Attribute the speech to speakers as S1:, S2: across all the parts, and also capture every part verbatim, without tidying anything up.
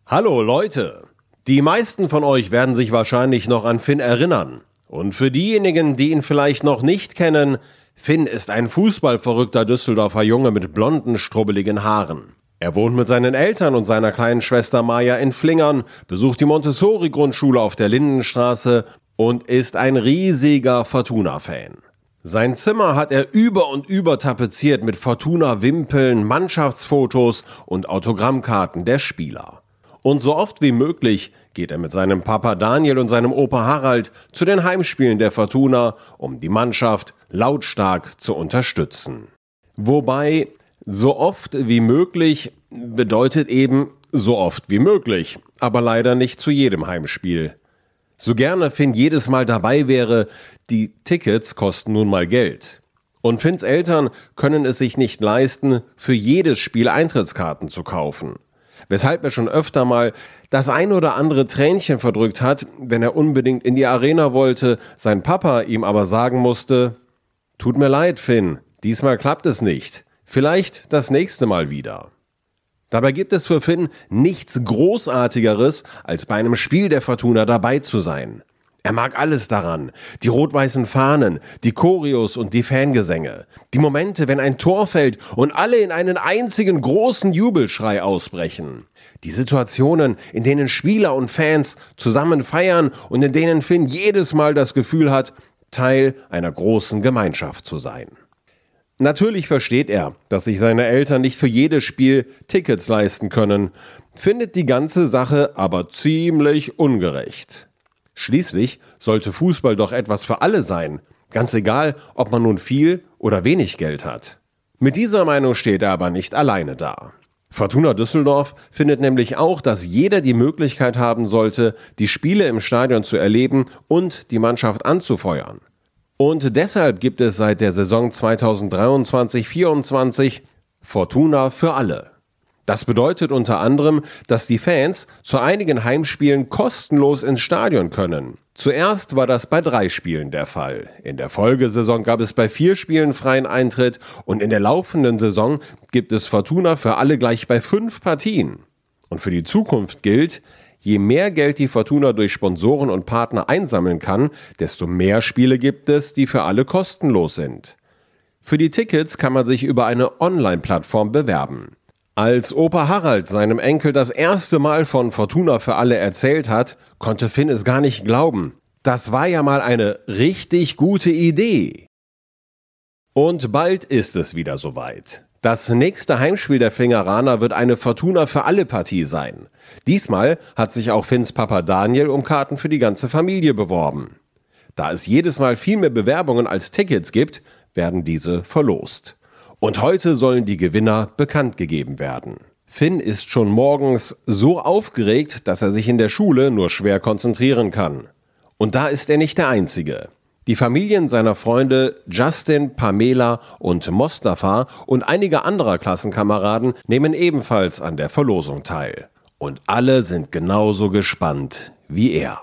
S1: Hallo Leute! Die meisten von euch werden sich wahrscheinlich noch an Finn erinnern. Und für diejenigen, die ihn vielleicht noch nicht kennen, Finn ist ein fußballverrückter Düsseldorfer Junge mit blonden, strubbeligen Haaren. Er wohnt mit seinen Eltern und seiner kleinen Schwester Maja in Flingern, besucht die Montessori-Grundschule auf der Lindenstraße und ist ein riesiger Fortuna-Fan. Sein Zimmer hat er über und über tapeziert mit Fortuna-Wimpeln, Mannschaftsfotos und Autogrammkarten der Spieler. Und so oft wie möglich geht er mit seinem Papa Daniel und seinem Opa Harald zu den Heimspielen der Fortuna, um die Mannschaft lautstark zu unterstützen. Wobei, so oft wie möglich bedeutet eben so oft wie möglich, aber leider nicht zu jedem Heimspiel. So gerne Finn jedes Mal dabei wäre, die Tickets kosten nun mal Geld. Und Finns Eltern können es sich nicht leisten, für jedes Spiel Eintrittskarten zu kaufen. Weshalb er schon öfter mal das ein oder andere Tränchen verdrückt hat, wenn er unbedingt in die Arena wollte, sein Papa ihm aber sagen musste: Tut mir leid, Finn, diesmal klappt es nicht. Vielleicht das nächste Mal wieder. Dabei gibt es für Finn nichts Großartigeres, als bei einem Spiel der Fortuna dabei zu sein. Er mag alles daran, die rot-weißen Fahnen, die Choreos und die Fangesänge, die Momente, wenn ein Tor fällt und alle in einen einzigen großen Jubelschrei ausbrechen, die Situationen, in denen Spieler und Fans zusammen feiern und in denen Finn jedes Mal das Gefühl hat, Teil einer großen Gemeinschaft zu sein. Natürlich versteht er, dass sich seine Eltern nicht für jedes Spiel Tickets leisten können, findet die ganze Sache aber ziemlich ungerecht. Schließlich sollte Fußball doch etwas für alle sein, ganz egal, ob man nun viel oder wenig Geld hat. Mit dieser Meinung steht er aber nicht alleine da. Fortuna Düsseldorf findet nämlich auch, dass jeder die Möglichkeit haben sollte, die Spiele im Stadion zu erleben und die Mannschaft anzufeuern. Und deshalb gibt es seit der Saison zweitausenddreiundzwanzig vierundzwanzig Fortuna für alle. Das bedeutet unter anderem, dass die Fans zu einigen Heimspielen kostenlos ins Stadion können. Zuerst war das bei drei Spielen der Fall. In der Folgesaison gab es bei vier Spielen freien Eintritt und in der laufenden Saison gibt es Fortuna für alle gleich bei fünf Partien. Und für die Zukunft gilt: Je mehr Geld die Fortuna durch Sponsoren und Partner einsammeln kann, desto mehr Spiele gibt es, die für alle kostenlos sind. Für die Tickets kann man sich über eine Online-Plattform bewerben. Als Opa Harald seinem Enkel das erste Mal von Fortuna für alle erzählt hat, konnte Finn es gar nicht glauben. Das war ja mal eine richtig gute Idee. Und bald ist es wieder soweit. Das nächste Heimspiel der Flingeraner wird eine Fortuna für alle Partie sein. Diesmal hat sich auch Finns Papa Daniel um Karten für die ganze Familie beworben. Da es jedes Mal viel mehr Bewerbungen als Tickets gibt, werden diese verlost. Und heute sollen die Gewinner bekannt gegeben werden. Finn ist schon morgens so aufgeregt, dass er sich in der Schule nur schwer konzentrieren kann. Und da ist er nicht der Einzige. Die Familien seiner Freunde Justin, Pamela und Mostafa und einige anderer Klassenkameraden nehmen ebenfalls an der Verlosung teil. Und alle sind genauso gespannt wie er.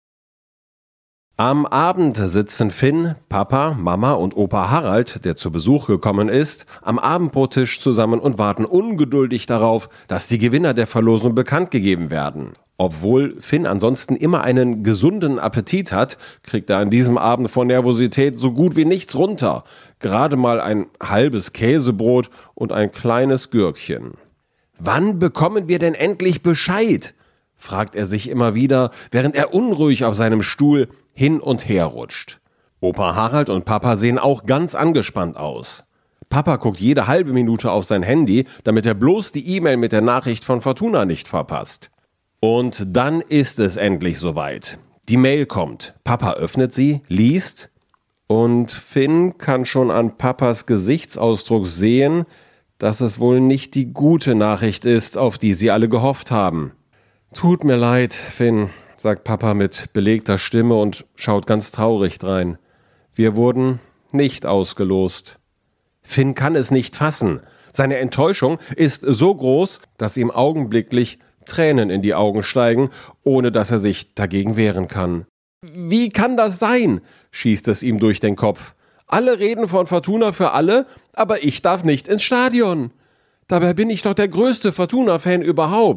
S1: Am Abend sitzen Finn, Papa, Mama und Opa Harald, der zu Besuch gekommen ist, am Abendbrottisch zusammen und warten ungeduldig darauf, dass die Gewinner der Verlosung bekannt gegeben werden. Obwohl Finn ansonsten immer einen gesunden Appetit hat, kriegt er an diesem Abend vor Nervosität so gut wie nichts runter. Gerade mal ein halbes Käsebrot und ein kleines Gürkchen. Wann bekommen wir denn endlich Bescheid? Fragt er sich immer wieder, während er unruhig auf seinem Stuhl hin und her rutscht. Opa Harald und Papa sehen auch ganz angespannt aus. Papa guckt jede halbe Minute auf sein Handy, damit er bloß die E-Mail mit der Nachricht von Fortuna nicht verpasst. Und dann ist es endlich soweit. Die Mail kommt. Papa öffnet sie, liest und Finn kann schon an Papas Gesichtsausdruck sehen, dass es wohl nicht die gute Nachricht ist, auf die sie alle gehofft haben. Tut mir leid, Finn, sagt Papa mit belegter Stimme und schaut ganz traurig drein. Wir wurden nicht ausgelost. Finn kann es nicht fassen. Seine Enttäuschung ist so groß, dass ihm augenblicklich Tränen in die Augen steigen, ohne dass er sich dagegen wehren kann. Wie kann das sein? Schießt es ihm durch den Kopf. Alle reden von Fortuna für alle, aber ich darf nicht ins Stadion. Dabei bin ich doch der größte Fortuna-Fan überhaupt.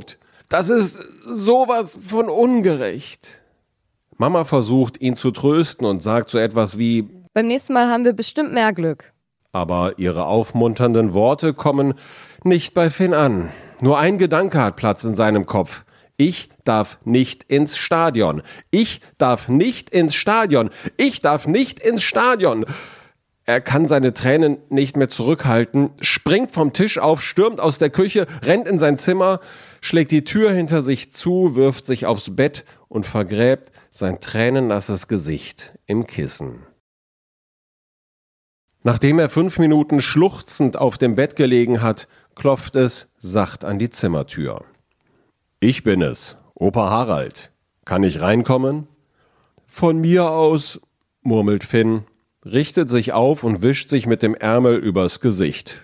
S1: Das ist sowas von ungerecht. Mama versucht, ihn zu trösten und sagt so etwas wie:
S2: Beim nächsten Mal haben wir bestimmt mehr Glück.
S1: Aber ihre aufmunternden Worte kommen nicht bei Finn an. Nur ein Gedanke hat Platz in seinem Kopf. Ich darf nicht ins Stadion. Ich darf nicht ins Stadion. Ich darf nicht ins Stadion. Er kann seine Tränen nicht mehr zurückhalten, springt vom Tisch auf, stürmt aus der Küche, rennt in sein Zimmer, schlägt die Tür hinter sich zu, wirft sich aufs Bett und vergräbt sein tränennasses Gesicht im Kissen. Nachdem er fünf Minuten schluchzend auf dem Bett gelegen hat, klopft es sacht an die Zimmertür. »Ich bin es, Opa Harald. Kann ich reinkommen?« »Von mir aus«, murmelt Finn, richtet sich auf und wischt sich mit dem Ärmel übers Gesicht.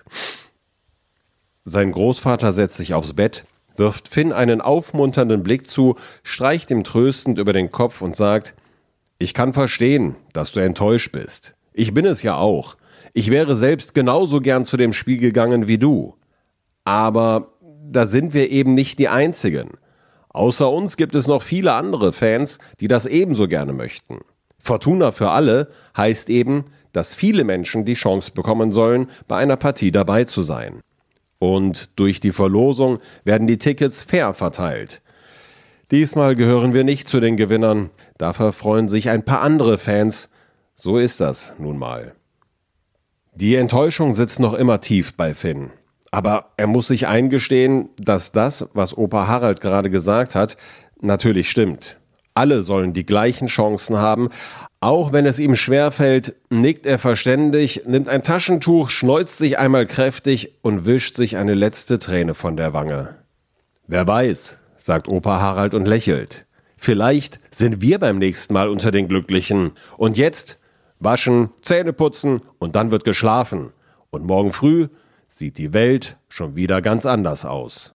S1: Sein Großvater setzt sich aufs Bett, wirft Finn einen aufmunternden Blick zu, streicht ihm tröstend über den Kopf und sagt: »Ich kann verstehen, dass du enttäuscht bist. Ich bin es ja auch. Ich wäre selbst genauso gern zu dem Spiel gegangen wie du. Aber da sind wir eben nicht die Einzigen. Außer uns gibt es noch viele andere Fans, die das ebenso gerne möchten. Fortuna für alle heißt eben, dass viele Menschen die Chance bekommen sollen, bei einer Partie dabei zu sein. Und durch die Verlosung werden die Tickets fair verteilt. Diesmal gehören wir nicht zu den Gewinnern, dafür freuen sich ein paar andere Fans. So ist das nun mal.« Die Enttäuschung sitzt noch immer tief bei Finn. Aber er muss sich eingestehen, dass das, was Opa Harald gerade gesagt hat, natürlich stimmt. Alle sollen die gleichen Chancen haben. Auch wenn es ihm schwerfällt, nickt er verständig, nimmt ein Taschentuch, schneuzt sich einmal kräftig und wischt sich eine letzte Träne von der Wange. »Wer weiß«, sagt Opa Harald und lächelt. »Vielleicht sind wir beim nächsten Mal unter den Glücklichen. Und jetzt waschen, Zähne putzen und dann wird geschlafen. Und morgen früh sieht die Welt schon wieder ganz anders aus.«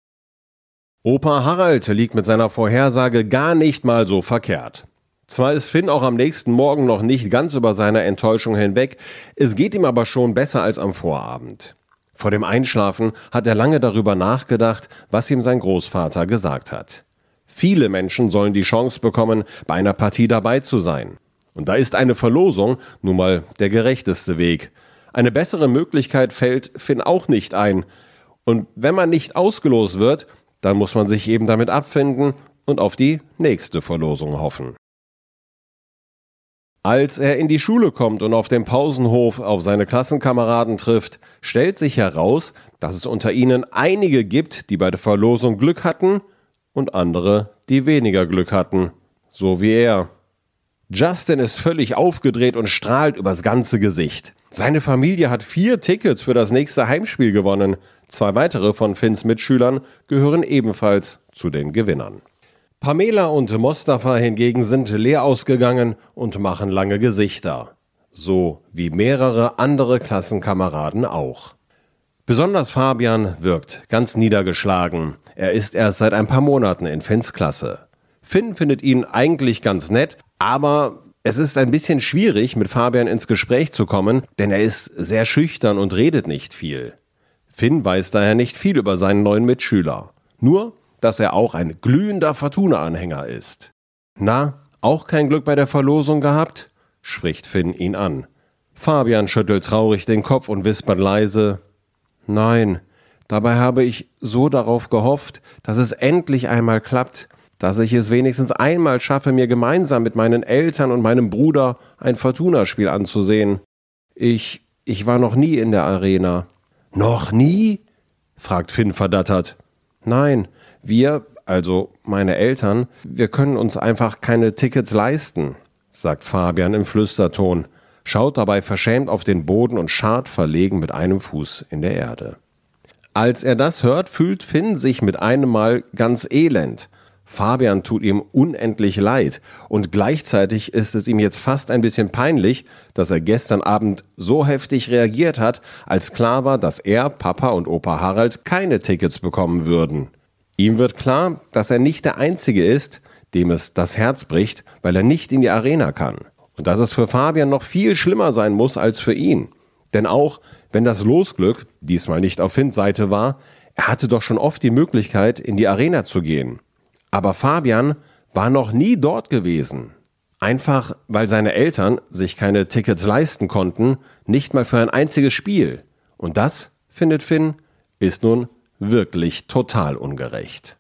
S1: Opa Harald liegt mit seiner Vorhersage gar nicht mal so verkehrt. Zwar ist Finn auch am nächsten Morgen noch nicht ganz über seine Enttäuschung hinweg, es geht ihm aber schon besser als am Vorabend. Vor dem Einschlafen hat er lange darüber nachgedacht, was ihm sein Großvater gesagt hat. Viele Menschen sollen die Chance bekommen, bei einer Partie dabei zu sein. Und da ist eine Verlosung nun mal der gerechteste Weg. Eine bessere Möglichkeit fällt Finn auch nicht ein. Und wenn man nicht ausgelost wird, dann muss man sich eben damit abfinden und auf die nächste Verlosung hoffen. Als er in die Schule kommt und auf dem Pausenhof auf seine Klassenkameraden trifft, stellt sich heraus, dass es unter ihnen einige gibt, die bei der Verlosung Glück hatten und andere, die weniger Glück hatten, so wie er. Justin ist völlig aufgedreht und strahlt übers ganze Gesicht. Seine Familie hat vier Tickets für das nächste Heimspiel gewonnen. Zwei weitere von Finns Mitschülern gehören ebenfalls zu den Gewinnern. Pamela und Mostafa hingegen sind leer ausgegangen und machen lange Gesichter. So wie mehrere andere Klassenkameraden auch. Besonders Fabian wirkt ganz niedergeschlagen. Er ist erst seit ein paar Monaten in Finns Klasse. Finn findet ihn eigentlich ganz nett, aber es ist ein bisschen schwierig, mit Fabian ins Gespräch zu kommen, denn er ist sehr schüchtern und redet nicht viel. Finn weiß daher nicht viel über seinen neuen Mitschüler. Nur, dass er auch ein glühender Fortuna-Anhänger ist. »Na, auch kein Glück bei der Verlosung gehabt?« spricht Finn ihn an. Fabian schüttelt traurig den Kopf und wispert leise: »Nein, dabei habe ich so darauf gehofft, dass es endlich einmal klappt, dass ich es wenigstens einmal schaffe, mir gemeinsam mit meinen Eltern und meinem Bruder ein Fortuna-Spiel anzusehen. Ich, ich war noch nie in der Arena.« »Noch nie?« fragt Finn verdattert. »Nein, wir, also meine Eltern, wir können uns einfach keine Tickets leisten«, sagt Fabian im Flüsterton, schaut dabei verschämt auf den Boden und scharrt verlegen mit einem Fuß in der Erde. Als er das hört, fühlt Finn sich mit einem Mal ganz elend. Fabian tut ihm unendlich leid und gleichzeitig ist es ihm jetzt fast ein bisschen peinlich, dass er gestern Abend so heftig reagiert hat, als klar war, dass er, Papa und Opa Harald keine Tickets bekommen würden. Ihm wird klar, dass er nicht der Einzige ist, dem es das Herz bricht, weil er nicht in die Arena kann. Und dass es für Fabian noch viel schlimmer sein muss als für ihn. Denn auch wenn das Losglück diesmal nicht auf Finns Seite war, Er hatte doch schon oft die Möglichkeit, in die Arena zu gehen. Aber Fabian war noch nie dort gewesen. Einfach, weil seine Eltern sich keine Tickets leisten konnten, nicht mal für ein einziges Spiel. Und das, findet Finn, ist nun wirklich total ungerecht.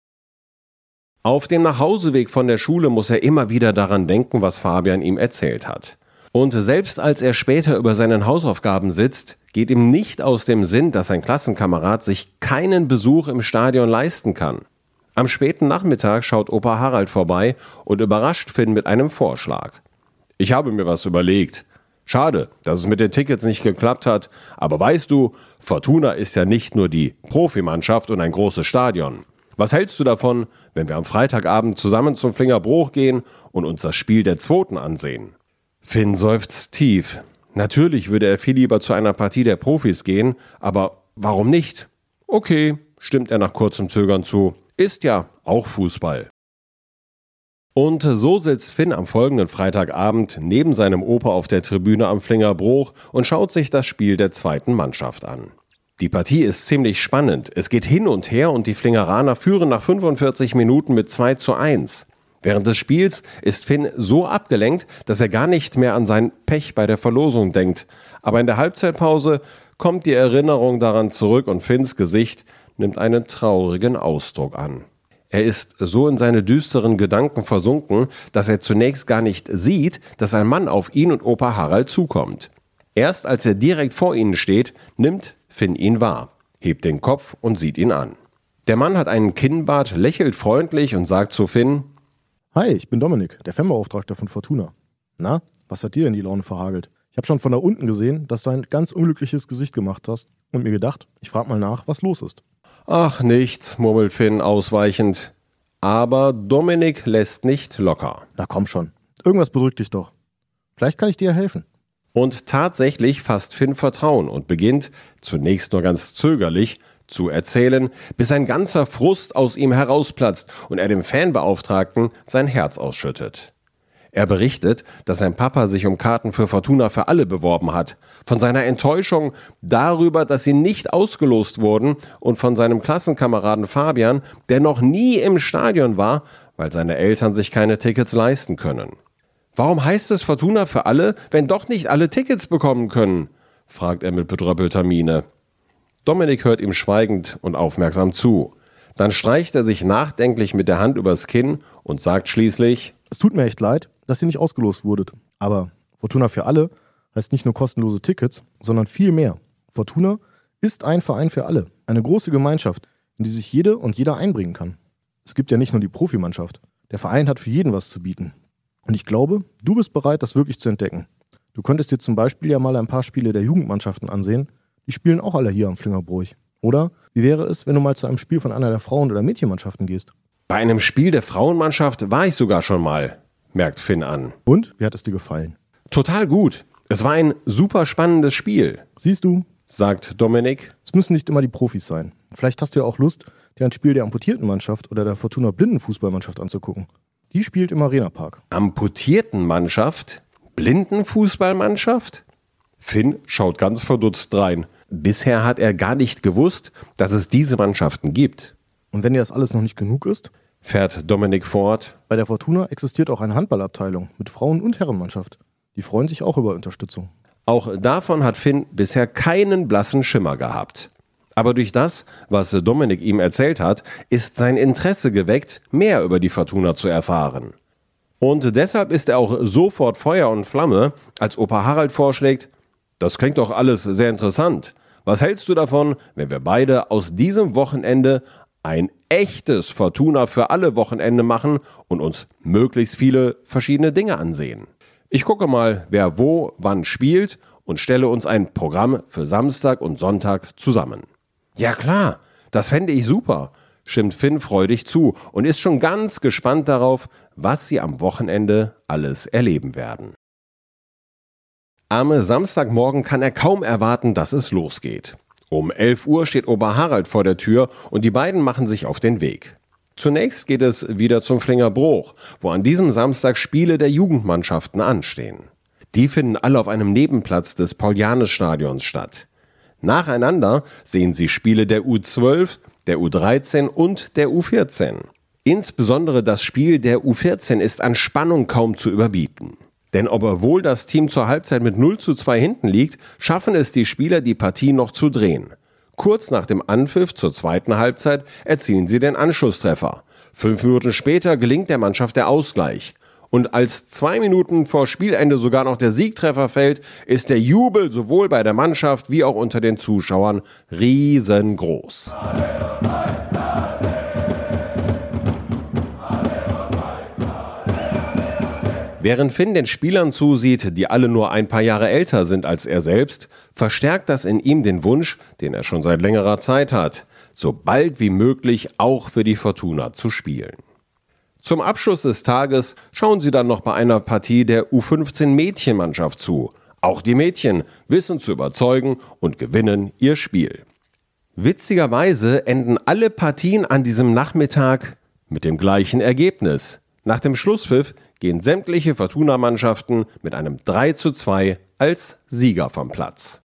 S1: Auf dem Nachhauseweg von der Schule muss er immer wieder daran denken, was Fabian ihm erzählt hat. Und selbst als er später über seinen Hausaufgaben sitzt, geht ihm nicht aus dem Sinn, dass sein Klassenkamerad sich keinen Besuch im Stadion leisten kann. Am späten Nachmittag schaut Opa Harald vorbei und überrascht Finn mit einem Vorschlag. Ich habe mir was überlegt. Schade, dass es mit den Tickets nicht geklappt hat, aber weißt du, Fortuna ist ja nicht nur die Profimannschaft und ein großes Stadion. Was hältst du davon, wenn wir am Freitagabend zusammen zum Flingerbruch gehen und uns das Spiel der Zweiten ansehen? Finn seufzt tief. Natürlich würde er viel lieber zu einer Partie der Profis gehen, aber warum nicht? Okay, stimmt er nach kurzem Zögern zu. Ist ja auch Fußball. Und so sitzt Finn am folgenden Freitagabend neben seinem Opa auf der Tribüne am Flingerbruch und schaut sich das Spiel der zweiten Mannschaft an. Die Partie ist ziemlich spannend. Es geht hin und her und die Flingeraner führen nach fünfundvierzig Minuten mit zwei zu eins. Während des Spiels ist Finn so abgelenkt, dass er gar nicht mehr an sein Pech bei der Verlosung denkt. Aber in der Halbzeitpause kommt die Erinnerung daran zurück und Finns Gesicht nimmt einen traurigen Ausdruck an. Er ist so in seine düsteren Gedanken versunken, dass er zunächst gar nicht sieht, dass ein Mann auf ihn und Opa Harald zukommt. Erst als er direkt vor ihnen steht, nimmt Finn ihn wahr, hebt den Kopf und sieht ihn an. Der Mann hat einen Kinnbart, lächelt freundlich und sagt zu Finn:
S3: Hi, ich bin Dominik, der Fanbeauftragter von Fortuna. Na, was hat dir denn die Laune verhagelt? Ich habe schon von da unten gesehen, dass du ein ganz unglückliches Gesicht gemacht hast und mir gedacht, ich frage mal nach, was los ist.
S1: Ach, nichts, murmelt Finn ausweichend. Aber Dominik lässt nicht locker.
S3: Na komm schon, irgendwas bedrückt dich doch. Vielleicht kann ich dir helfen.
S1: Und tatsächlich fasst Finn Vertrauen und beginnt, zunächst nur ganz zögerlich, zu erzählen, bis ein ganzer Frust aus ihm herausplatzt und er dem Fanbeauftragten sein Herz ausschüttet. Er berichtet, dass sein Papa sich um Karten für Fortuna für alle beworben hat, von seiner Enttäuschung darüber, dass sie nicht ausgelost wurden und von seinem Klassenkameraden Fabian, der noch nie im Stadion war, weil seine Eltern sich keine Tickets leisten können. Warum heißt es Fortuna für alle, wenn doch nicht alle Tickets bekommen können? Fragt er mit bedröppelter Miene. Dominik hört ihm schweigend und aufmerksam zu. Dann streicht er sich nachdenklich mit der Hand übers Kinn und sagt schließlich:
S3: Es tut mir echt leid, dass ihr nicht ausgelost wurdet. Aber Fortuna für alle heißt nicht nur kostenlose Tickets, sondern viel mehr. Fortuna ist ein Verein für alle. Eine große Gemeinschaft, in die sich jede und jeder einbringen kann. Es gibt ja nicht nur die Profimannschaft. Der Verein hat für jeden was zu bieten. Und ich glaube, du bist bereit, das wirklich zu entdecken. Du könntest dir zum Beispiel ja mal ein paar Spiele der Jugendmannschaften ansehen. Die spielen auch alle hier am Flingerbruch. Oder wie wäre es, wenn du mal zu einem Spiel von einer der Frauen- oder Mädchenmannschaften gehst?
S1: Bei einem Spiel der Frauenmannschaft war ich sogar schon mal, merkt Finn an.
S3: Und? Wie hat es dir gefallen?
S1: Total gut. Es war ein super spannendes Spiel.
S3: Siehst du,
S1: sagt Dominik.
S3: Es müssen nicht immer die Profis sein. Vielleicht hast du ja auch Lust, dir ein Spiel der amputierten Mannschaft oder der Fortuna Blindenfußballmannschaft anzugucken. Die spielt im Arenapark.
S1: Amputierten Mannschaft? Blindenfußballmannschaft? Finn schaut ganz verdutzt rein. Bisher hat er gar nicht gewusst, dass es diese Mannschaften gibt.
S3: Und wenn dir das alles noch nicht genug ist,
S1: fährt Dominik fort,
S3: bei der Fortuna existiert auch eine Handballabteilung mit Frauen- und Herrenmannschaft. Die freuen sich auch über Unterstützung.
S1: Auch davon hat Finn bisher keinen blassen Schimmer gehabt. Aber durch das, was Dominik ihm erzählt hat, ist sein Interesse geweckt, mehr über die Fortuna zu erfahren. Und deshalb ist er auch sofort Feuer und Flamme, als Opa Harald vorschlägt: Das klingt doch alles sehr interessant. Was hältst du davon, wenn wir beide aus diesem Wochenende ein echtes Fortuna für alle Wochenende machen und uns möglichst viele verschiedene Dinge ansehen? Ich gucke mal, wer wo wann spielt und stelle uns ein Programm für Samstag und Sonntag zusammen. Ja klar, das fände ich super, stimmt Finn freudig zu und ist schon ganz gespannt darauf, was sie am Wochenende alles erleben werden. Am Samstagmorgen kann er kaum erwarten, dass es losgeht. Um elf Uhr steht Opa Harald vor der Tür und die beiden machen sich auf den Weg. Zunächst geht es wieder zum Flingerbruch, wo an diesem Samstag Spiele der Jugendmannschaften anstehen. Die finden alle auf einem Nebenplatz des Paul-Jannes-Stadions statt. Nacheinander sehen sie Spiele der U zwölf, der U dreizehn und der U vierzehn. Insbesondere das Spiel der U vierzehn ist an Spannung kaum zu überbieten. Denn obwohl das Team zur Halbzeit mit null zu zwei hinten liegt, schaffen es die Spieler, die Partie noch zu drehen. Kurz nach dem Anpfiff zur zweiten Halbzeit erzielen sie den Anschlusstreffer. Fünf Minuten später gelingt der Mannschaft der Ausgleich. Und als zwei Minuten vor Spielende sogar noch der Siegtreffer fällt, ist der Jubel sowohl bei der Mannschaft wie auch unter den Zuschauern riesengroß. Während Finn den Spielern zusieht, die alle nur ein paar Jahre älter sind als er selbst, verstärkt das in ihm den Wunsch, den er schon seit längerer Zeit hat, so bald wie möglich auch für die Fortuna zu spielen. Zum Abschluss des Tages schauen sie dann noch bei einer Partie der U fünfzehn Mädchenmannschaft zu. Auch die Mädchen wissen zu überzeugen und gewinnen ihr Spiel. Witzigerweise enden alle Partien an diesem Nachmittag mit dem gleichen Ergebnis. Nach dem Schlusspfiff gehen sämtliche Fortuna-Mannschaften mit einem drei zu zwei als Sieger vom Platz.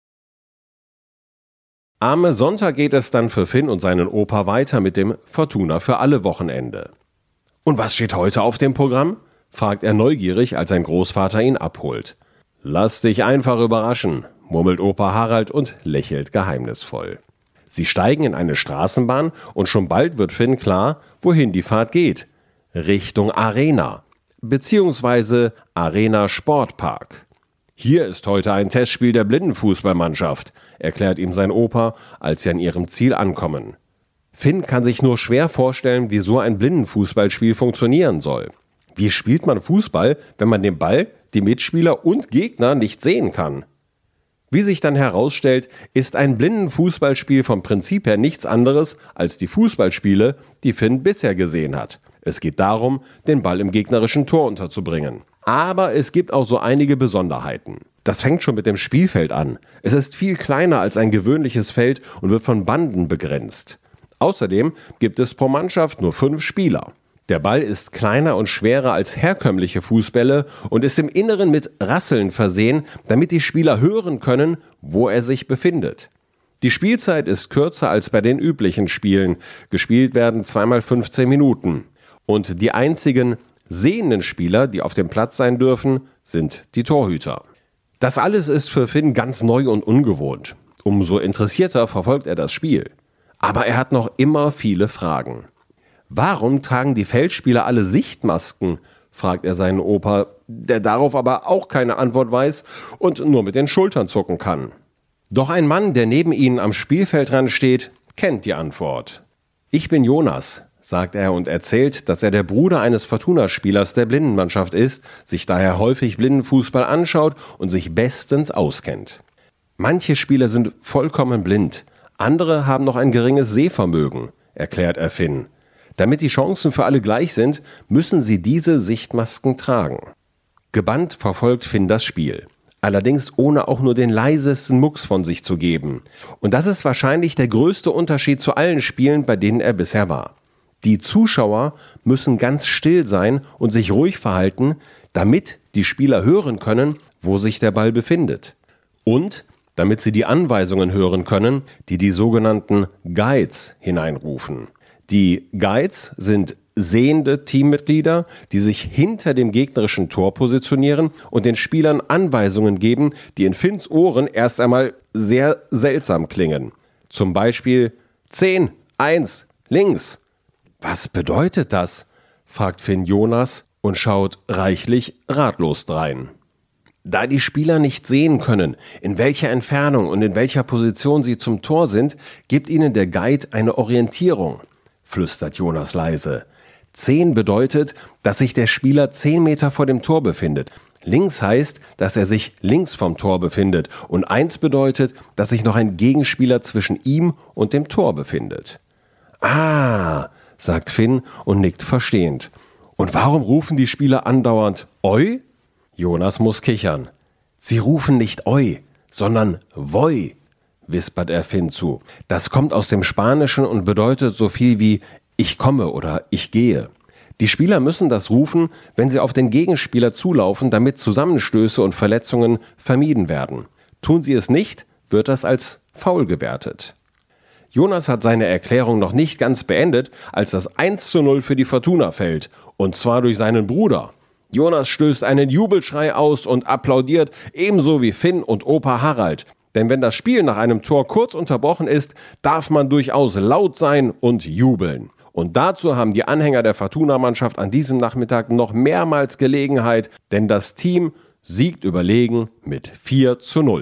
S1: Am Sonntag geht es dann für Finn und seinen Opa weiter mit dem Fortuna für alle Wochenende. Und was steht heute auf dem Programm? Fragt er neugierig, als sein Großvater ihn abholt. Lass dich einfach überraschen, murmelt Opa Harald und lächelt geheimnisvoll. Sie steigen in eine Straßenbahn und schon bald wird Finn klar, wohin die Fahrt geht. Richtung Arena, beziehungsweise Arena Sportpark. Hier ist heute ein Testspiel der Blindenfußballmannschaft, erklärt ihm sein Opa, als sie an ihrem Ziel ankommen. Finn kann sich nur schwer vorstellen, wie so ein Blindenfußballspiel funktionieren soll. Wie spielt man Fußball, wenn man den Ball, die Mitspieler und Gegner nicht sehen kann? Wie sich dann herausstellt, ist ein Blindenfußballspiel vom Prinzip her nichts anderes als die Fußballspiele, die Finn bisher gesehen hat. Es geht darum, den Ball im gegnerischen Tor unterzubringen. Aber es gibt auch so einige Besonderheiten. Das fängt schon mit dem Spielfeld an. Es ist viel kleiner als ein gewöhnliches Feld und wird von Banden begrenzt. Außerdem gibt es pro Mannschaft nur fünf Spieler. Der Ball ist kleiner und schwerer als herkömmliche Fußbälle und ist im Inneren mit Rasseln versehen, damit die Spieler hören können, wo er sich befindet. Die Spielzeit ist kürzer als bei den üblichen Spielen. Gespielt werden zweimal fünfzehn Minuten. Und die einzigen sehenden Spieler, die auf dem Platz sein dürfen, sind die Torhüter. Das alles ist für Finn ganz neu und ungewohnt. Umso interessierter verfolgt er das Spiel. Aber er hat noch immer viele Fragen. Warum tragen die Feldspieler alle Sichtmasken? Fragt er seinen Opa, der darauf aber auch keine Antwort weiß und nur mit den Schultern zucken kann. Doch ein Mann, der neben ihnen am Spielfeldrand steht, kennt die Antwort. Ich bin Jonas, sagt er und erzählt, dass er der Bruder eines Fortuna-Spielers der Blindenmannschaft ist, sich daher häufig Blindenfußball anschaut und sich bestens auskennt. Manche Spieler sind vollkommen blind. Andere haben noch ein geringes Sehvermögen, erklärt er Finn. Damit die Chancen für alle gleich sind, müssen sie diese Sichtmasken tragen. Gebannt verfolgt Finn das Spiel. Allerdings ohne auch nur den leisesten Mucks von sich zu geben. Und das ist wahrscheinlich der größte Unterschied zu allen Spielen, bei denen er bisher war. Die Zuschauer müssen ganz still sein und sich ruhig verhalten, damit die Spieler hören können, wo sich der Ball befindet. Und damit sie die Anweisungen hören können, die die sogenannten Guides hineinrufen. Die Guides sind sehende Teammitglieder, die sich hinter dem gegnerischen Tor positionieren und den Spielern Anweisungen geben, die in Finns Ohren erst einmal sehr seltsam klingen. Zum Beispiel zehn, eins, links. Was bedeutet das? Fragt Finn Jonas und schaut reichlich ratlos drein. Da die Spieler nicht sehen können, in welcher Entfernung und in welcher Position sie zum Tor sind, gibt ihnen der Guide eine Orientierung, flüstert Jonas leise. Zehn bedeutet, dass sich der Spieler zehn Meter vor dem Tor befindet. Links heißt, dass er sich links vom Tor befindet. Und eins bedeutet, dass sich noch ein Gegenspieler zwischen ihm und dem Tor befindet. Ah, sagt Finn und nickt verstehend. Und warum rufen die Spieler andauernd Oi? Jonas muss kichern. Sie rufen nicht Oi, sondern Voi, wispert er Finn zu. Das kommt aus dem Spanischen und bedeutet so viel wie ich komme oder ich gehe. Die Spieler müssen das rufen, wenn sie auf den Gegenspieler zulaufen, damit Zusammenstöße und Verletzungen vermieden werden. Tun sie es nicht, wird das als Foul gewertet. Jonas hat seine Erklärung noch nicht ganz beendet, als das eins zu null für die Fortuna fällt, und zwar durch seinen Bruder. Jonas stößt einen Jubelschrei aus und applaudiert, ebenso wie Finn und Opa Harald. Denn wenn das Spiel nach einem Tor kurz unterbrochen ist, darf man durchaus laut sein und jubeln. Und dazu haben die Anhänger der Fortuna-Mannschaft an diesem Nachmittag noch mehrmals Gelegenheit, denn das Team siegt überlegen mit vier zu null.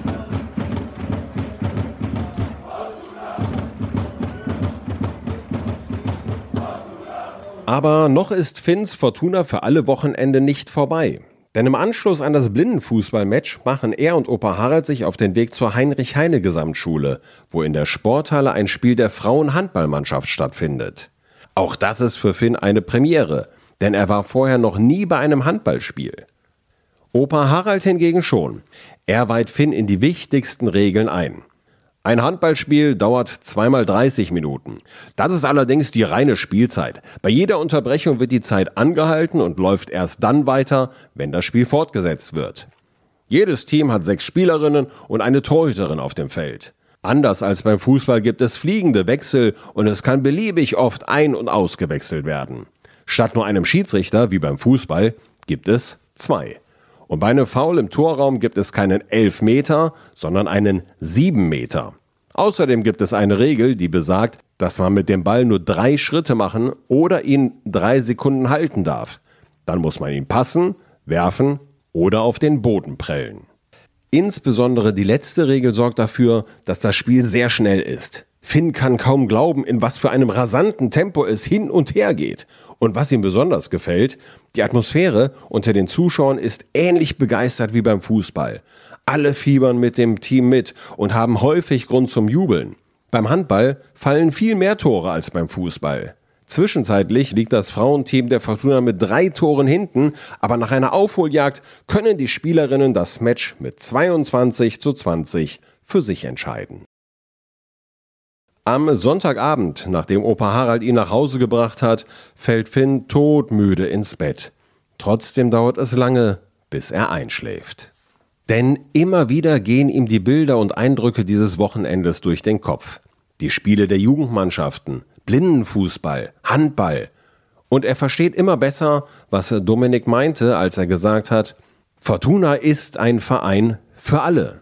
S1: Aber noch ist Finns Fortuna für alle Wochenende nicht vorbei. Denn im Anschluss an das Blindenfußballmatch machen er und Opa Harald sich auf den Weg zur Heinrich-Heine-Gesamtschule, wo in der Sporthalle ein Spiel der Frauenhandballmannschaft stattfindet. Auch das ist für Finn eine Premiere, denn er war vorher noch nie bei einem Handballspiel. Opa Harald hingegen schon. Er weiht Finn in die wichtigsten Regeln ein. Ein Handballspiel dauert zweimal dreißig Minuten. Das ist allerdings die reine Spielzeit. Bei jeder Unterbrechung wird die Zeit angehalten und läuft erst dann weiter, wenn das Spiel fortgesetzt wird. Jedes Team hat sechs Spielerinnen und eine Torhüterin auf dem Feld. Anders als beim Fußball gibt es fliegende Wechsel und es kann beliebig oft ein- und ausgewechselt werden. Statt nur einem Schiedsrichter, wie beim Fußball, gibt es zwei. Und bei einem Foul im Torraum gibt es keinen Elfmeter, sondern einen sieben Meter. Außerdem gibt es eine Regel, die besagt, dass man mit dem Ball nur drei Schritte machen oder ihn drei Sekunden halten darf. Dann muss man ihn passen, werfen oder auf den Boden prellen. Insbesondere die letzte Regel sorgt dafür, dass das Spiel sehr schnell ist. Finn kann kaum glauben, in was für einem rasanten Tempo es hin und her geht. Und was ihm besonders gefällt, die Atmosphäre unter den Zuschauern ist ähnlich begeistert wie beim Fußball. Alle fiebern mit dem Team mit und haben häufig Grund zum Jubeln. Beim Handball fallen viel mehr Tore als beim Fußball. Zwischenzeitlich liegt das Frauenteam der Fortuna mit drei Toren hinten, aber nach einer Aufholjagd können die Spielerinnen das Match mit zweiundzwanzig zu zwanzig für sich entscheiden. Am Sonntagabend, nachdem Opa Harald ihn nach Hause gebracht hat, fällt Finn todmüde ins Bett. Trotzdem dauert es lange, bis er einschläft. Denn immer wieder gehen ihm die Bilder und Eindrücke dieses Wochenendes durch den Kopf. Die Spiele der Jugendmannschaften, Blindenfußball, Handball. Und er versteht immer besser, was Dominik meinte, als er gesagt hat, Fortuna ist ein Verein für alle.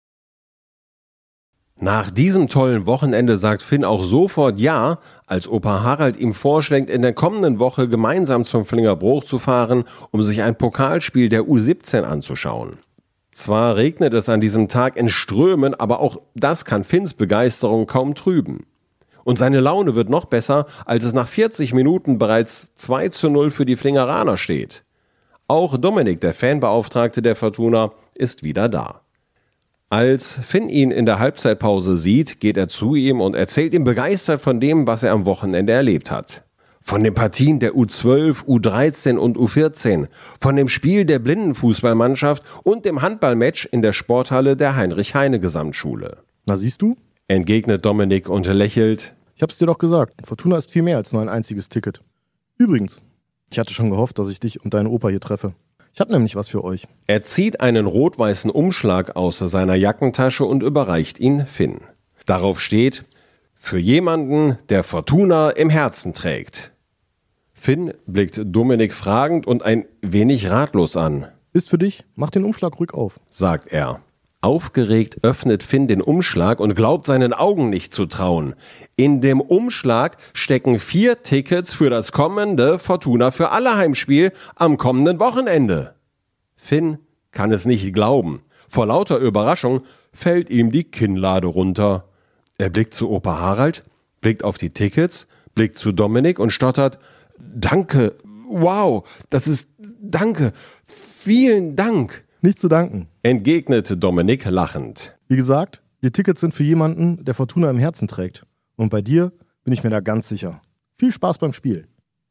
S1: Nach diesem tollen Wochenende sagt Finn auch sofort ja, als Opa Harald ihm vorschlägt, in der kommenden Woche gemeinsam zum Flingerbruch zu fahren, um sich ein Pokalspiel der U siebzehn anzuschauen. Zwar regnet es an diesem Tag in Strömen, aber auch das kann Finns Begeisterung kaum trüben. Und seine Laune wird noch besser, als es nach vierzig Minuten bereits zwei zu null für die Flingeraner steht. Auch Dominik, der Fanbeauftragte der Fortuna, ist wieder da. Als Finn ihn in der Halbzeitpause sieht, geht er zu ihm und erzählt ihm begeistert von dem, was er am Wochenende erlebt hat. Von den Partien der U zwölf, U dreizehn und U vierzehn, von dem Spiel der Blindenfußballmannschaft und dem Handballmatch in der Sporthalle der Heinrich-Heine-Gesamtschule.
S3: Na siehst du?
S1: Entgegnet Dominik und lächelt.
S3: Ich hab's dir doch gesagt, Fortuna ist viel mehr als nur ein einziges Ticket. Übrigens, ich hatte schon gehofft, dass ich dich und deine Opa hier treffe. Ich hab nämlich was für euch.
S1: Er zieht einen rot-weißen Umschlag aus seiner Jackentasche und überreicht ihn Finn. Darauf steht, für jemanden, der Fortuna im Herzen trägt. Finn blickt Dominik fragend und ein wenig ratlos an.
S3: Ist für dich, mach den Umschlag ruhig auf,
S1: sagt er. Aufgeregt öffnet Finn den Umschlag und glaubt seinen Augen nicht zu trauen. In dem Umschlag stecken vier Tickets für das kommende Fortuna für alle Heimspiel am kommenden Wochenende. Finn kann es nicht glauben. Vor lauter Überraschung fällt ihm die Kinnlade runter. Er blickt zu Opa Harald, blickt auf die Tickets, blickt zu Dominik und stottert, »Danke, wow, das ist, danke, vielen Dank.«
S3: Nicht zu danken,
S1: entgegnete Dominik lachend.
S3: Wie gesagt, die Tickets sind für jemanden, der Fortuna im Herzen trägt. Und bei dir bin ich mir da ganz sicher. Viel Spaß beim Spiel.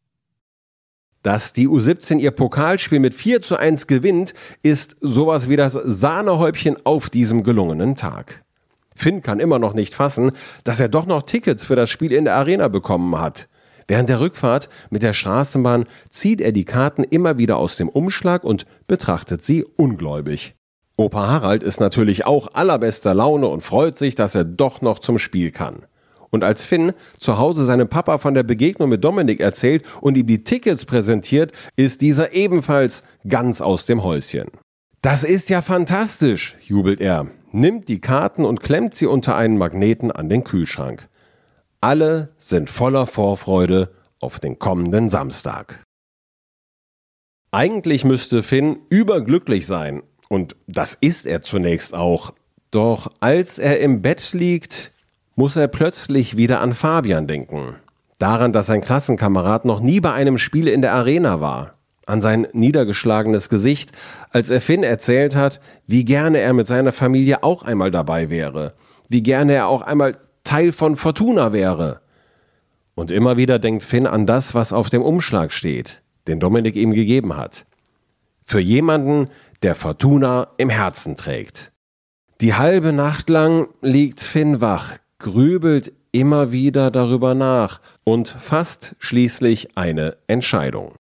S1: Dass die U siebzehn ihr Pokalspiel mit vier zu eins gewinnt, ist sowas wie das Sahnehäubchen auf diesem gelungenen Tag. Finn kann immer noch nicht fassen, dass er doch noch Tickets für das Spiel in der Arena bekommen hat. Während der Rückfahrt mit der Straßenbahn zieht er die Karten immer wieder aus dem Umschlag und betrachtet sie ungläubig. Opa Harald ist natürlich auch allerbester Laune und freut sich, dass er doch noch zum Spiel kann. Und als Finn zu Hause seinem Papa von der Begegnung mit Dominik erzählt und ihm die Tickets präsentiert, ist dieser ebenfalls ganz aus dem Häuschen. Das ist ja fantastisch, jubelt er, nimmt die Karten und klemmt sie unter einen Magneten an den Kühlschrank. Alle sind voller Vorfreude auf den kommenden Samstag. Eigentlich müsste Finn überglücklich sein, und das ist er zunächst auch. Doch als er im Bett liegt, muss er plötzlich wieder an Fabian denken. Daran, dass sein Klassenkamerad noch nie bei einem Spiel in der Arena war. An sein niedergeschlagenes Gesicht, als er Finn erzählt hat, wie gerne er mit seiner Familie auch einmal dabei wäre. Wie gerne er auch einmal Teil von Fortuna wäre. Und immer wieder denkt Finn an das, was auf dem Umschlag steht, den Dominik ihm gegeben hat. Für jemanden, der Fortuna im Herzen trägt. Die halbe Nacht lang liegt Finn wach, grübelt immer wieder darüber nach und fasst schließlich eine Entscheidung.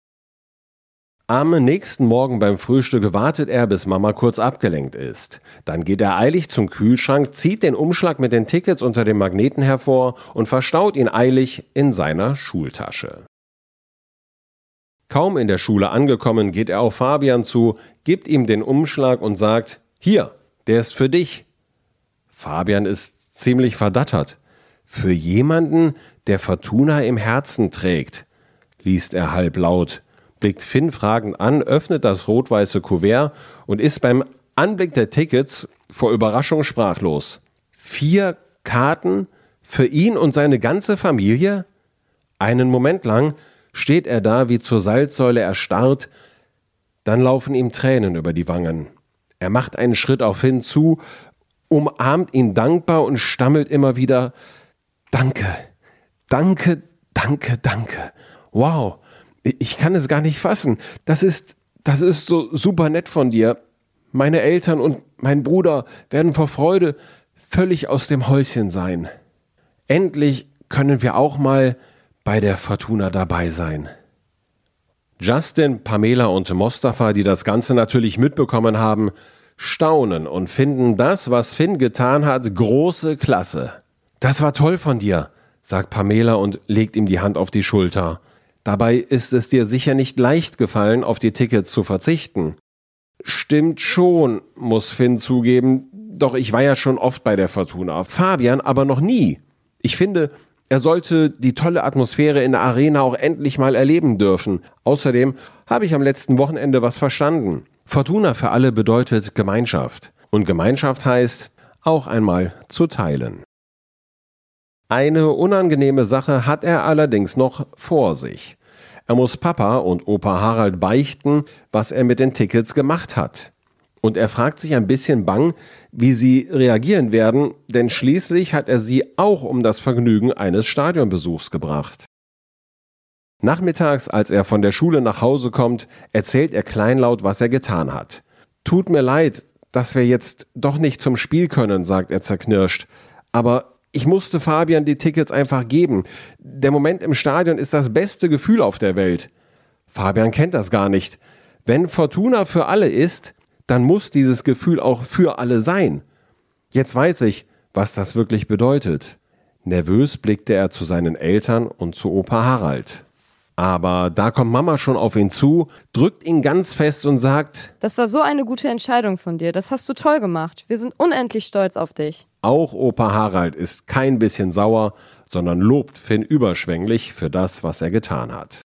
S1: Am nächsten Morgen beim Frühstück wartet er, bis Mama kurz abgelenkt ist. Dann geht er eilig zum Kühlschrank, zieht den Umschlag mit den Tickets unter dem Magneten hervor und verstaut ihn eilig in seiner Schultasche. Kaum in der Schule angekommen, geht er auf Fabian zu, gibt ihm den Umschlag und sagt: »Hier, der ist für dich.« Fabian ist ziemlich verdattert. »Für jemanden, der Fortuna im Herzen trägt«, liest er halblaut, blickt Finn fragend an, öffnet das rot-weiße Kuvert und ist beim Anblick der Tickets vor Überraschung sprachlos. Vier Karten für ihn und seine ganze Familie? Einen Moment lang steht er da wie zur Salzsäule erstarrt, dann laufen ihm Tränen über die Wangen. Er macht einen Schritt auf Finn zu, umarmt ihn dankbar und stammelt immer wieder: »Danke, danke, danke, danke. Wow, ich kann es gar nicht fassen. Das ist, das ist so super nett von dir. Meine Eltern und mein Bruder werden vor Freude völlig aus dem Häuschen sein. Endlich können wir auch mal bei der Fortuna dabei sein.« Justin, Pamela und Mostafa, die das Ganze natürlich mitbekommen haben, staunen und finden das, was Finn getan hat, große Klasse. »Das war toll von dir«, sagt Pamela und legt ihm die Hand auf die Schulter. »Dabei ist es dir sicher nicht leicht gefallen, auf die Tickets zu verzichten.« »Stimmt schon«, muss Finn zugeben, »doch ich war ja schon oft bei der Fortuna. Fabian aber noch nie. Ich finde, er sollte die tolle Atmosphäre in der Arena auch endlich mal erleben dürfen. Außerdem habe ich am letzten Wochenende was verstanden. Fortuna für alle bedeutet Gemeinschaft. Und Gemeinschaft heißt, auch einmal zu teilen.« Eine unangenehme Sache hat er allerdings noch vor sich. Er muss Papa und Opa Harald beichten, was er mit den Tickets gemacht hat. Und er fragt sich ein bisschen bang, wie sie reagieren werden, denn schließlich hat er sie auch um das Vergnügen eines Stadionbesuchs gebracht. Nachmittags, als er von der Schule nach Hause kommt, erzählt er kleinlaut, was er getan hat. »Tut mir leid, dass wir jetzt doch nicht zum Spiel können«, sagt er zerknirscht. »Aber ich musste Fabian die Tickets einfach geben. Der Moment im Stadion ist das beste Gefühl auf der Welt. Fabian kennt das gar nicht. Wenn Fortuna für alle ist, dann muss dieses Gefühl auch für alle sein. Jetzt weiß ich, was das wirklich bedeutet.« Nervös blickte er zu seinen Eltern und zu Opa Harald. Aber da kommt Mama schon auf ihn zu, drückt ihn ganz fest und sagt:
S2: Das war so eine gute Entscheidung von dir. Das hast du toll gemacht. Wir sind unendlich stolz auf dich.
S1: Auch Opa Harald ist kein bisschen sauer, sondern lobt Finn überschwänglich für das, was er getan hat.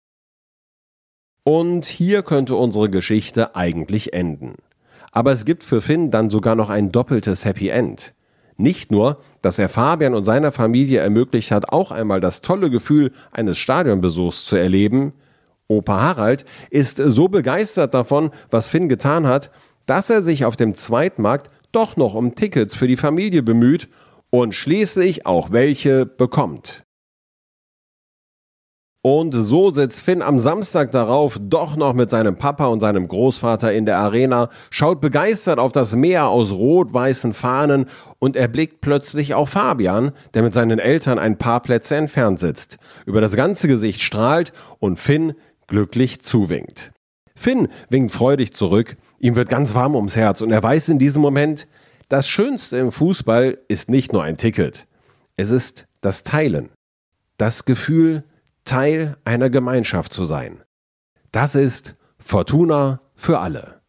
S1: Und hier könnte unsere Geschichte eigentlich enden. Aber es gibt für Finn dann sogar noch ein doppeltes Happy End. Nicht nur, dass er Fabian und seiner Familie ermöglicht hat, auch einmal das tolle Gefühl eines Stadionbesuchs zu erleben. Opa Harald ist so begeistert davon, was Finn getan hat, dass er sich auf dem Zweitmarkt doch noch um Tickets für die Familie bemüht und schließlich auch welche bekommt. Und so sitzt Finn am Samstag darauf doch noch mit seinem Papa und seinem Großvater in der Arena, schaut begeistert auf das Meer aus rot-weißen Fahnen und erblickt plötzlich auch Fabian, der mit seinen Eltern ein paar Plätze entfernt sitzt, über das ganze Gesicht strahlt und Finn glücklich zuwinkt. Finn winkt freudig zurück, Ihm wird ganz warm ums Herz und er weiß in diesem Moment, das Schönste im Fußball ist nicht nur ein Ticket. Es ist das Teilen. Das Gefühl, Teil einer Gemeinschaft zu sein. Das ist Fortuna für alle.